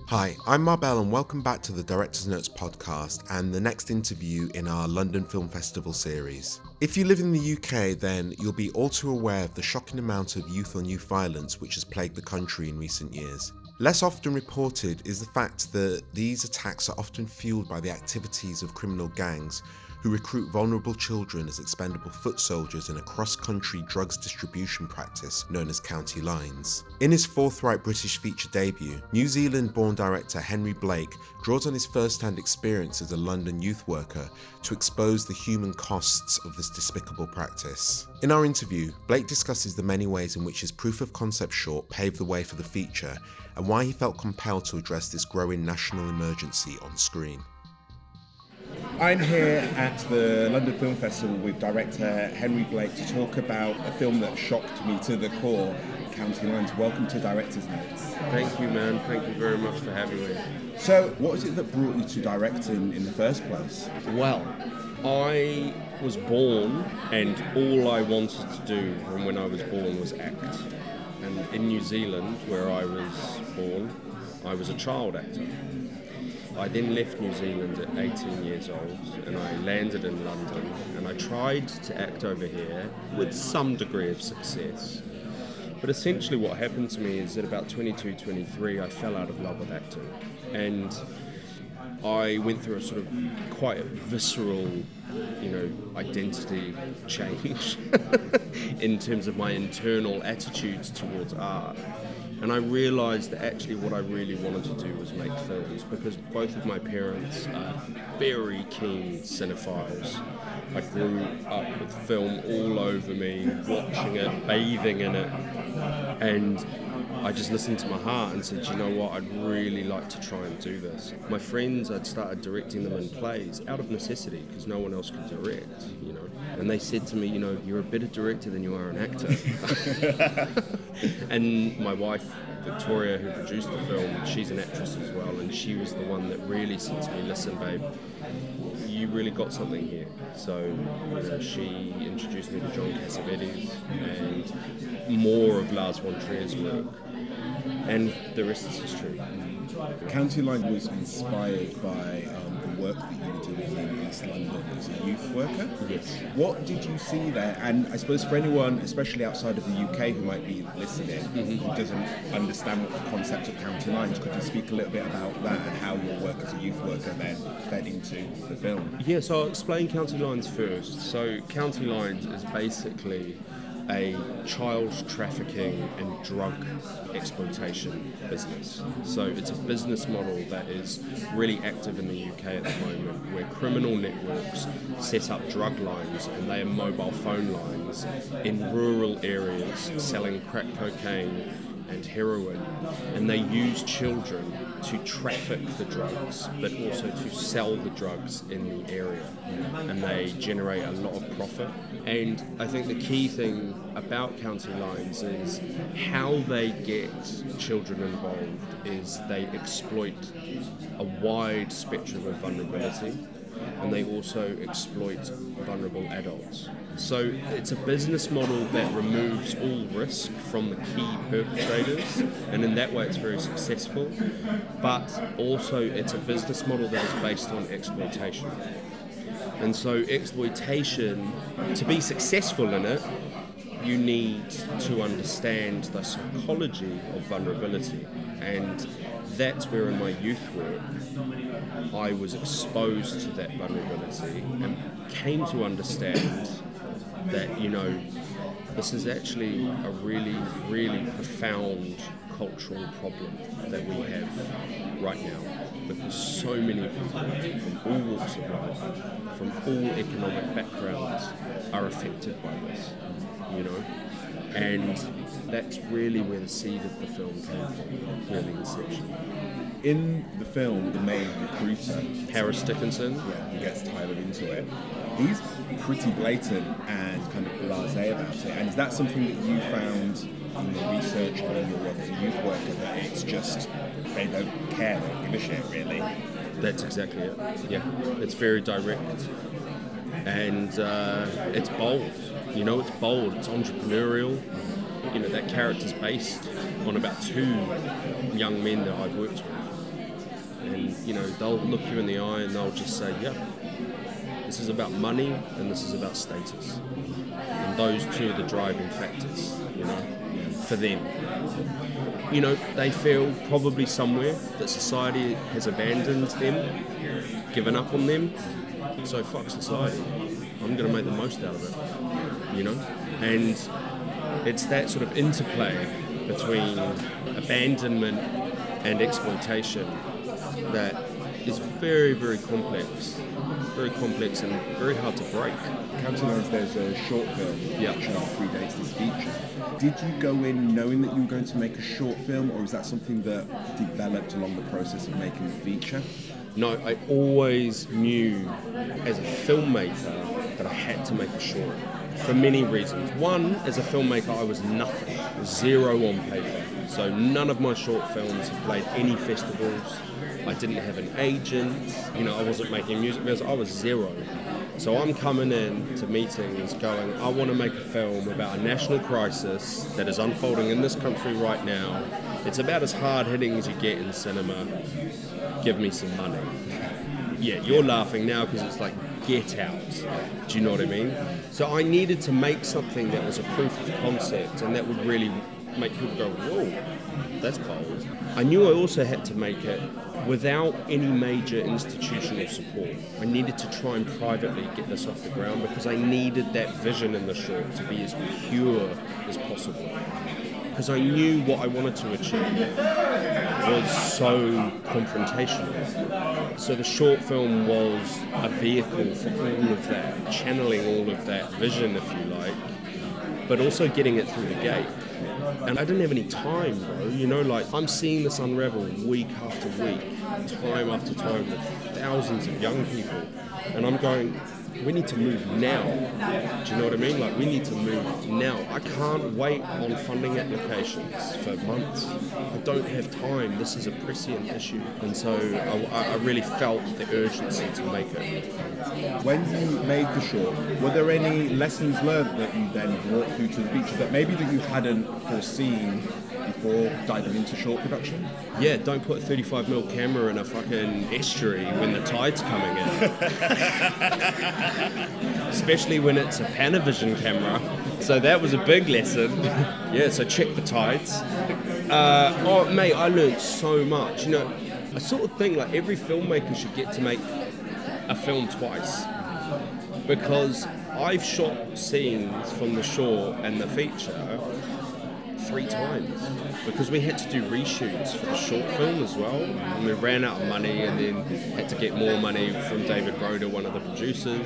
Hi, I'm Marbell and welcome back to the Director's Notes podcast and the next interview in our London Film Festival series. If you live in the UK, then you'll be all too aware of the shocking amount of youth-on-youth violence which has plagued the country in recent years. Less often reported is the fact that these attacks are often fueled by the activities of criminal gangs who recruit vulnerable children as expendable foot soldiers in a cross-country drugs distribution practice known as County Lines. In his forthright British feature debut, New Zealand-born director Henry Blake draws on his first-hand experience as a London youth worker to expose the human costs of this despicable practice. In our interview, Blake discusses the many ways in which his proof-of-concept short paved the way for the feature and why he felt compelled to address this growing national emergency on screen. I'm here at the London Film Festival with director Henry Blake to talk about a film that shocked me to the core, County Lines. Welcome to Director's Notes. Thank you, man. Thank you very much for having me. So, what was it that brought you to directing in the first place? Well, I was born and all I wanted to do from when I was born was act. And in New Zealand, where I was born, I was a child actor. I then left New Zealand at 18 years old and I landed in London and I tried to act over here with some degree of success. But essentially what happened to me is at about 22, 23, I fell out of love with acting. And I went through a sort of quite a visceral, identity change in terms of my internal attitudes towards art. And I realised that actually what I really wanted to do was make films because both of my parents are very keen cinephiles. I grew up with film all over me, watching it, bathing in it, and I just listened to my heart and said, you know what, I'd really like to try and do this. My friends, I'd started directing them in plays out of necessity because no one else could direct, And they said to me, you're a better director than you are an actor. And my wife, Victoria, who produced the film, she's an actress as well, and she was the one that really said to me, listen, babe, you really got something here. So, she introduced me to John Cassavetes and more of Lars von Trier's work. And the rest is history. County Line was inspired by the work that you were doing in East London as a youth worker. Yes. What did you see there? And I suppose for anyone, especially outside of the UK, who might be listening, who doesn't understand what the concept of County Lines, could you speak a little bit about that and how your work as a youth worker then fed into the film? Yeah, so I'll explain County Lines first. So County Lines is basically a child trafficking and drug exploitation business. So it's a business model that is really active in the UK at the moment, where criminal networks set up drug lines, and they are mobile phone lines in rural areas selling crack cocaine and heroin, and they use children to traffic the drugs but also to sell the drugs in the area, and they generate a lot of profit. And I think the key thing about County Lines is how they get children involved is they exploit a wide spectrum of vulnerability, and they also exploit vulnerable adults. So it's a business model that removes all risk from the key perpetrators, and in that way it's very successful, but also it's a business model that is based on exploitation. And so exploitation, to be successful in it, you need to understand the psychology of vulnerability, and that's where in my youth work I was exposed to that vulnerability and came to understand that, this is actually a really, really profound cultural problem that we have right now, because so many people from all walks of life, from all economic backgrounds, are affected by this, and that's really where the seed of the film came from, really inception. In the film, the main recruiter, Harris Dickinson, who gets Tyler into it, he's pretty blatant and kind of blasé about it. And is that something that you found in the research or in your work as a youth worker, that it's just, they don't care, they don't give a shit, really? That's exactly it. Yeah, it's very direct. And it's bold. It's bold, it's entrepreneurial. That character's based on about two young men that I've worked with. and they'll look you in the eye and they'll just say, yeah, this is about money and this is about status, and those two are the driving factors, for them. They feel probably somewhere that society has abandoned them, given up on them, so fuck society, I'm going to make the most out of it, and it's that sort of interplay between abandonment and exploitation that is very, very complex and very hard to break. County Lines, there's a short film which predates this feature. Did you go in knowing that you were going to make a short film, or is that something that developed along the process of making the feature? No, I always knew as a filmmaker that I had to make a short, for many reasons. One, as a filmmaker, I was nothing, zero on paper. So none of my short films have played any festivals. I didn't have an agent, I wasn't making music videos, I was zero. So I'm coming in to meetings going, I want to make a film about a national crisis that is unfolding in this country right now. It's about as hard-hitting as you get in cinema. Give me some money. Yeah, you're laughing now because it's like Get Out. Do you know what I mean? So I needed to make something that was a proof of concept and that would really make people go, whoa, that's bold. I knew I also had to make it without any major institutional support. I needed to try and privately get this off the ground because I needed that vision in the short to be as pure as possible. Because I knew what I wanted to achieve was so confrontational. So the short film was a vehicle for all of that, channeling all of that vision, if you like, but also getting it through the gate. And I didn't have any time, bro. I'm seeing this unravel week after week, time after time, with thousands of young people. And I'm going, we need to move now. Do you know what I mean? We need to move now. I can't wait on funding applications for months. I don't have time. This is a prescient issue. And so I really felt the urgency to make it. When you made the short, were there any lessons learned that you then brought through to the feature that maybe that you hadn't foreseen before diving into short production? Yeah, don't put a 35mm camera in a fucking estuary when the tide's coming in. Especially when it's a Panavision camera. So that was a big lesson. Yeah, so check the tides. Mate, I learned so much. I sort of think every filmmaker should get to make a film twice. Because I've shot scenes from the short and the feature 3 times because we had to do reshoots for the short film as well, and we ran out of money and then had to get more money from David Broder, one of the producers.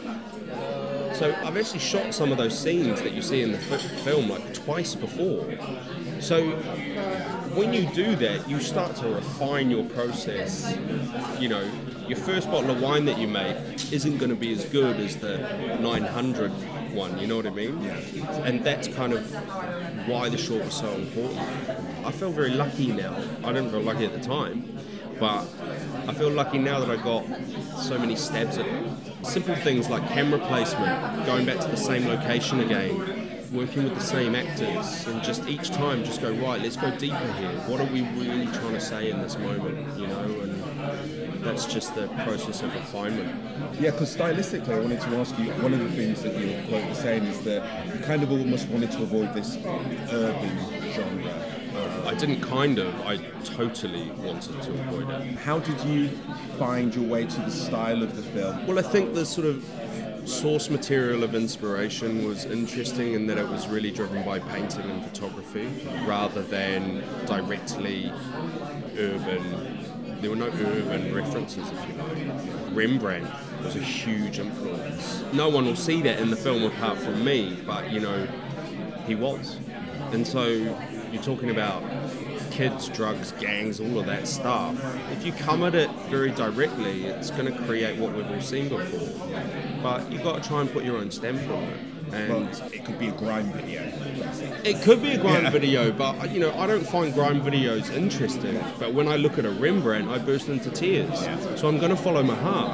So I've actually shot some of those scenes that you see in the film twice before. So when you do that, you start to refine your process. Your first bottle of wine that you make isn't going to be as good as the 900 one, you know what I mean? Yeah. And that's kind of why the short was so important. I feel very lucky now. I didn't feel lucky at the time, but I feel lucky now that I got so many stabs at it. Simple things like camera placement, going back to the same location again, working with the same actors, and just each time just go, right, let's go deeper here. What are we really trying to say in this moment, and that's just the process of refinement. Yeah, because stylistically, I wanted to ask you, one of the things that you were saying is that you kind of almost wanted to avoid this urban genre. I didn't I totally wanted to avoid it. How did you find your way to the style of the film? Well, I think the sort of source material of inspiration was interesting in that it was really driven by painting and photography rather than directly urban. There were no urban references, if you like. Rembrandt was a huge influence. No one will see that in the film apart from me, but, he was. And so you're talking about kids, drugs, gangs, all of that stuff. If you come at it very directly, it's going to create what we've all seen before. But you've got to try and put your own stamp on it. And it could be a grime video. It could be a grime video, but I don't find grime videos interesting. But when I look at a Rembrandt, I burst into tears. Yeah. So I'm going to follow my heart,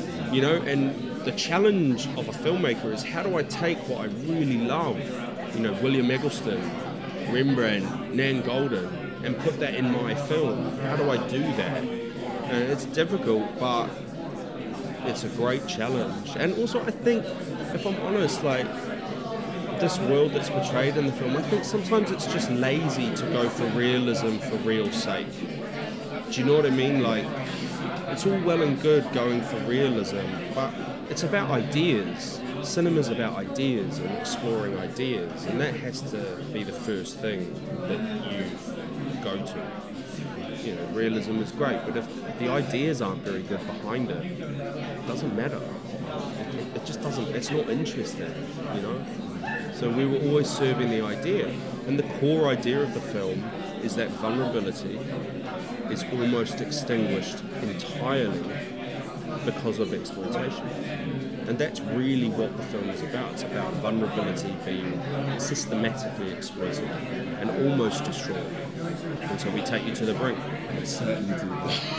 And the challenge of a filmmaker is how do I take what I really love, William Eggleston, Rembrandt, Nan Goldin, and put that in my film? How do I do that? and it's difficult, but it's a great challenge. And also, I think, if I'm honest, like, this world that's portrayed in the film, I think sometimes it's just lazy to go for realism for real's sake. Do you know what I mean? Like, it's all well and good going for realism, but it's about ideas. Cinema's about ideas and exploring ideas, and that has to be the first thing that you go to. You know, realism is great, but if the ideas aren't very good behind it, it doesn't matter. It just doesn't, it's not interesting, you know? So we were always serving the idea, and the core idea of the film is that vulnerability is almost extinguished entirely because of exploitation. And that's really what the film is about. It's about vulnerability being systematically exploited and almost destroyed until we take you to the brink. It certainly do.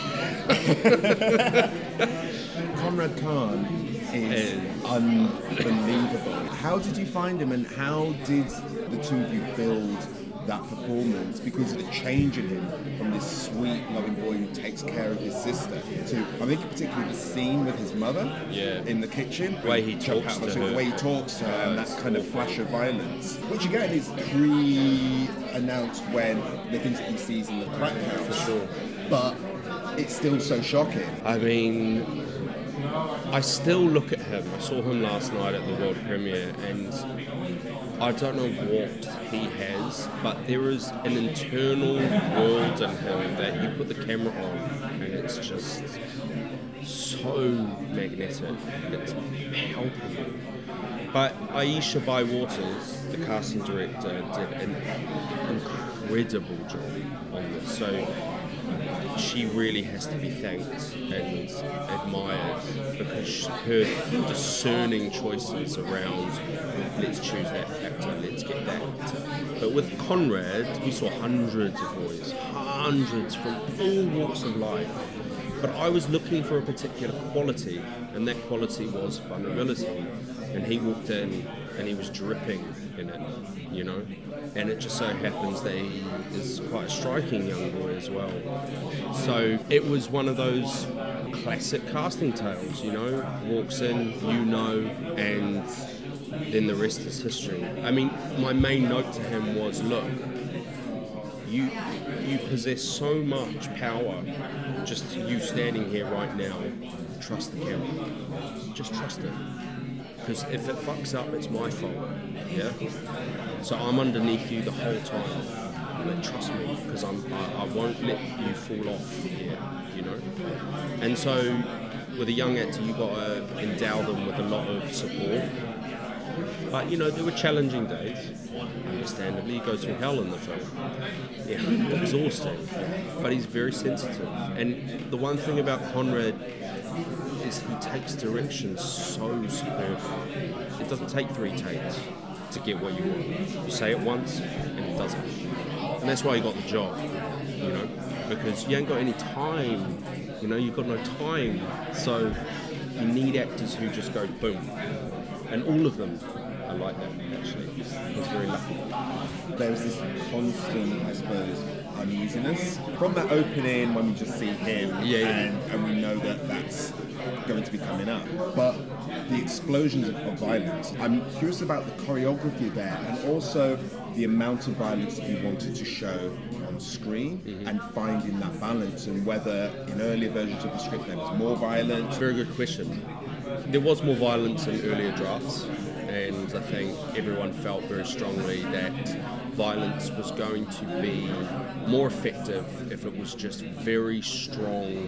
Conrad Khan is unbelievable. How did you find him, and how did the two of you build that performance? Because of the change in him from this sweet, loving boy who takes care of his sister to, I think particularly the scene with his mother in the kitchen. The way he talks to her. The way he talks to her, and that kind of flash of violence, which again is pre-announced when the things that he sees in the crack house. For sure. But it's still so shocking. I mean, I still look at him. I saw him last night at the world premiere, and I don't know what he has, but there is an internal world in him that you put the camera on, and it's just so magnetic. It's palpable. But Aisha Bywater, the casting director, did an incredible job on this. So she really has to be thanked and admired, because her discerning choices around, let's choose that actor, let's get that actor. But with Conrad, we saw hundreds of boys, hundreds from all walks of life. But I was looking for a particular quality, and that quality was vulnerability. And he walked in and he was dripping in it, you know. And it just so happens that he is quite a striking young boy as well. So it was one of those classic casting tales, you know. Walks in, you know, and then the rest is history. I mean, my main note to him was, look, you possess so much power, just you standing here right now. Trust the camera. Just trust it. Because if it fucks up, it's my fault. Yeah. So I'm underneath you the whole time. Like, trust me, because I won't let you fall off here. You know. And so, with a young actor, you got to endow them with a lot of support. But you know, there were challenging days. Understandably, he goes through hell in the film. Yeah, exhausting. But he's very sensitive. And the one thing about Conrad is he takes direction so superbly. It doesn't take 3 takes to get what you want. You say it once, and it does it. And that's why he got the job, you know, because you ain't got any time. You know, you've got no time. So you need actors who just go boom. And all of them are like that, actually. I was very lucky. There's this constant, I suppose, uneasiness from that opening when we just see him, and we know that that's going to be coming up. But the explosions of violence, I'm curious about the choreography there, and also the amount of violence that you wanted to show on screen, and finding that balance, and whether in earlier versions of the script there was more violence. Very good question. There was more violence in earlier drafts, and I think everyone felt very strongly that violence was going to be more effective if it was just very strong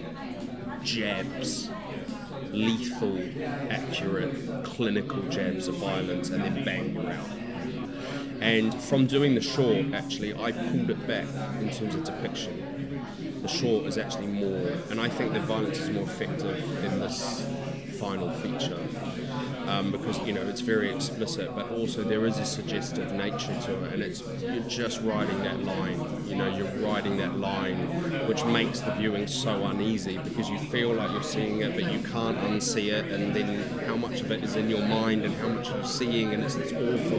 jabs, lethal, accurate, clinical jabs of violence, and then bang, you're out. And from doing the short, actually, I pulled it back in terms of depiction. The short is actually more, and I think the violence is more effective in this final feature, because, you know, it's very explicit, but also there is a suggestive nature to it, and you're just riding that line. You know, you're riding that line, which makes the viewing so uneasy, because you feel like you're seeing it, but you can't unsee it, and then how much of it is in your mind and how much you're seeing, and it's this awful,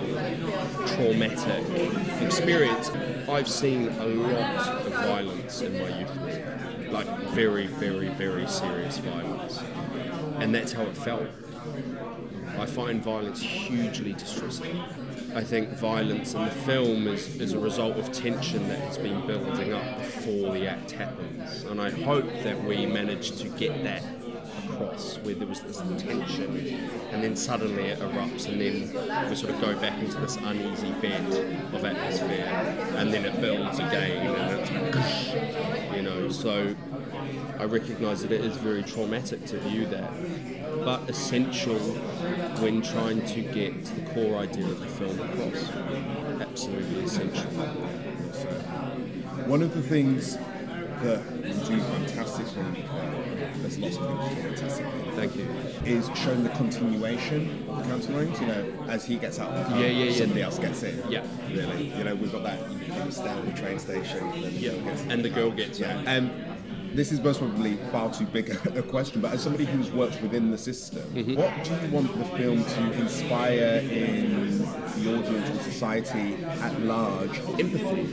traumatic experience. I've seen a lot of violence in my youth group, like very, very, very serious violence. And that's how it felt. I find violence hugely distressing. I think violence in the film is a result of tension that has been building up before the act happens. And I hope that we managed to get that across, where there was this tension and then suddenly it erupts, and then we sort of go back into this uneasy bed of atmosphere, and then it builds again, and it's like, you know. So I recognise that it is very traumatic to view that, but essential when trying to get the core idea of the film across. Absolutely essential. So, one of the things that you do fantastically in the film, there's lots of things you do fantastically, Thank you. is showing the continuation of the County Lines. You know, as he gets out of the car, somebody else gets in. Yeah. Really. You know, we've got that stand at the train station, and then the girl gets in. And the girl gets Yeah. This is most probably far too big a question, but as somebody who's worked within the system, what do you want the film to inspire in the audience and society at large? Empathy.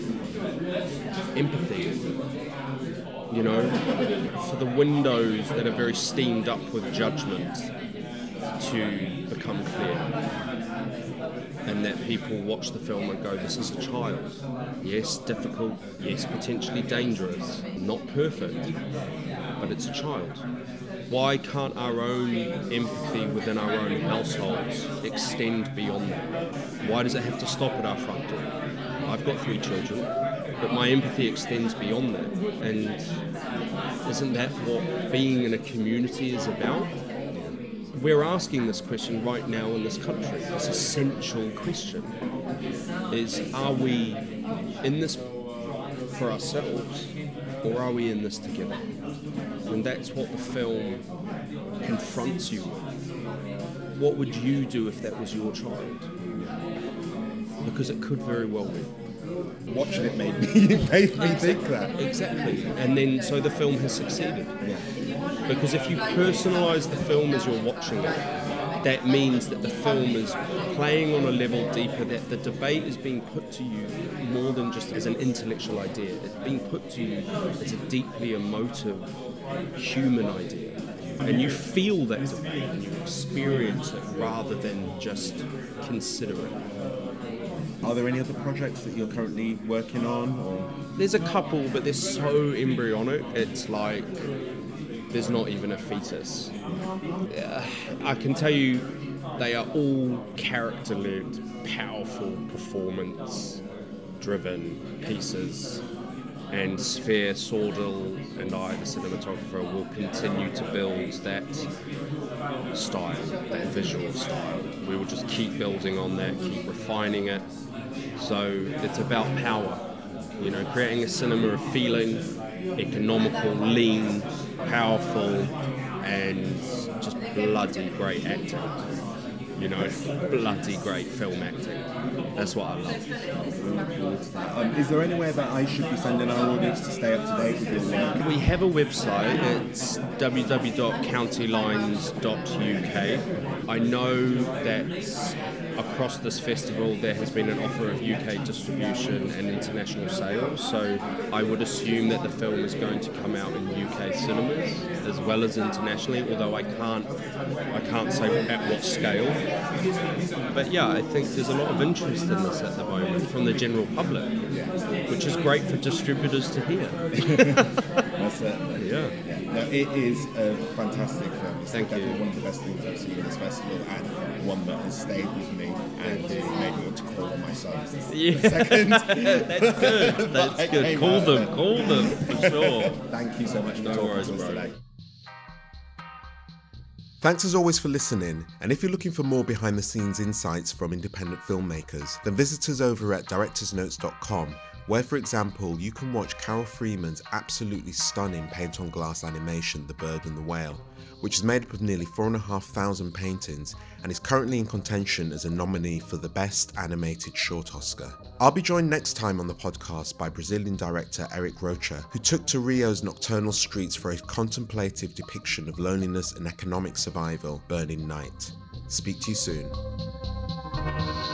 You know, for the windows that are very steamed up with judgment to become clear. And that people watch the film and go, this is a child. Yes, difficult. Yes, potentially dangerous. Not perfect. But it's a child. Why can't our own empathy within our own households extend beyond that? Why does it have to stop at our front door? I've got 3 children, but my empathy extends beyond that. And isn't that what being in a community is about? We're asking this question right now in this country, this essential question, is are we in this for ourselves, or are we in this together? And that's what the film confronts you with. What would you do if that was your child? Because it could very well be. Watching it made me think that. Exactly. And then, so the film has succeeded. Yeah. Because if you personalise the film as you're watching it, that means that the film is playing on a level deeper, that the debate is being put to you more than just as an intellectual idea. It's being put to you as a deeply emotive human idea. And you feel that debate and you experience it rather than just consider it. Are there any other projects that you're currently working on? Or? There's a couple, but they're so embryonic, it's like there's not even a fetus. I can tell you they are all character-led, powerful, performance-driven pieces. And Sphere, Sordell and I, the cinematographer, will continue to build that style, that visual style. We will just keep building on that, keep refining it. So it's about power, you know, creating a cinema of feeling, economical, lean, powerful, and just bloody great acting. You know, bloody great film acting. That's what I love. Is there anywhere that I should be sending our audience to stay up to date with your work? We have a website. It's www.countylines.uk. I know that across this festival there has been an offer of UK distribution and international sales, so I would assume that the film is going to come out in UK cinemas as well as internationally, although I can't say at what scale. But yeah, I think there's a lot of interest in this at the moment from the general public, which is great for distributors to hear. That's it. Yeah. No, it is a fantastic film. It's Thank definitely you. one of the best things I've seen in this festival, and one that has stayed with me and made me want to call on my sons. Yeah. Second. That's good. That's I good. came Call out them, for sure. Thank you so much for No talking worries, to us bro. today. Thanks as always for listening, and if you're looking for more behind the scenes insights from independent filmmakers, then visit us over at directorsnotes.com, where, for example, you can watch Carol Freeman's absolutely stunning paint-on-glass animation, The Bird and the Whale, which is made up of nearly 4,500 paintings and is currently in contention as a nominee for the Best Animated Short Oscar. I'll be joined next time on the podcast by Brazilian director Eric Rocha, who took to Rio's nocturnal streets for a contemplative depiction of loneliness and economic survival, Burning Night. Speak to you soon.